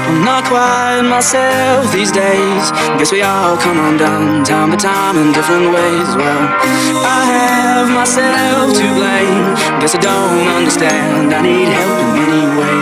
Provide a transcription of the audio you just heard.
I'm not quite myself these days. Guess we all come undone, time to time in different ways. Well, I have myself to blame. Guess I don't understand, I need help in many ways.